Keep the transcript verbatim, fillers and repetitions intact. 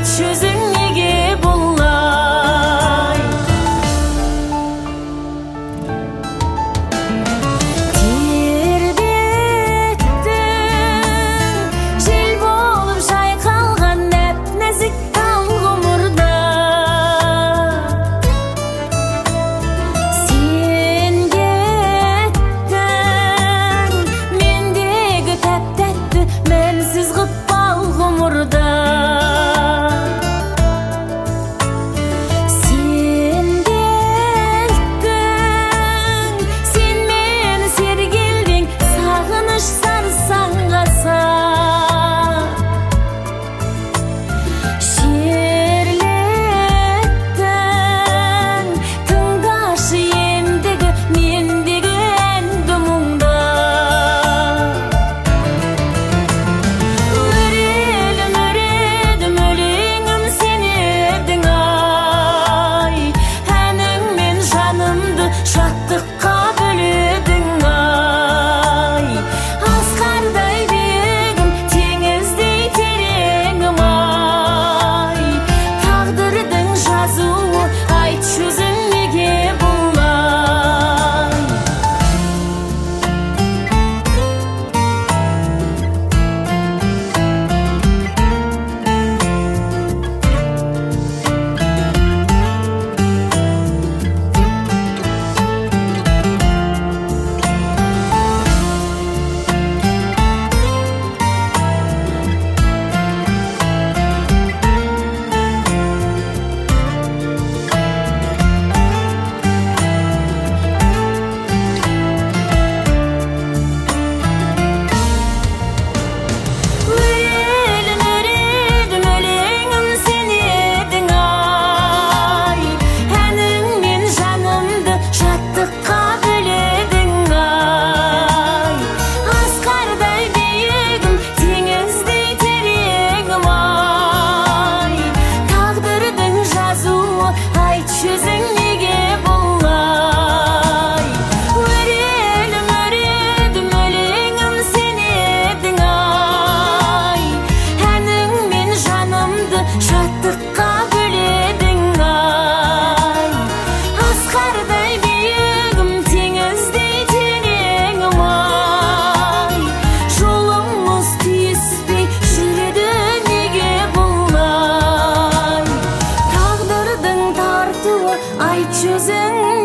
айтшы өзің неге бұлай? Тербеттің жел болып жайқалған нәп-нәзік тал ғұмырда, сен кеттің мендегі тәп-тәтті мәнсіз ғып бал ғұмырда. Сен келттің, сен мені сергелдең, сағыныш сарсаңғаса. Шерлеттің, тыңдашы ендігі мендегі әнді мұңда. Өрелім, өредім, өлеңім сен едің ай, әніңмен жанымды шаттыққа бөледің ай. Асқардай биігім, теңіздей тереңім ай, тағдырдың жазуы, айтшы өзің неге бұлай? Өрелім, өредім, өлеңім сен едің ай, әніңмен жанымды шаттыққа бөледің ай. Асқардай биігім, теңіздей тереңім ай, тағдырдың жазуы, айтшы өзің неге бұлай? Өрелім, өредім, өлеңім сен едің ай, әніңмен жанымды шаттыққа бөледің ай. Асқардай биігім, теңіздей тереңім ай, жолымыз түйіспей жүреді неге бұлай? Тағдырдың тартуы, айтшы өзің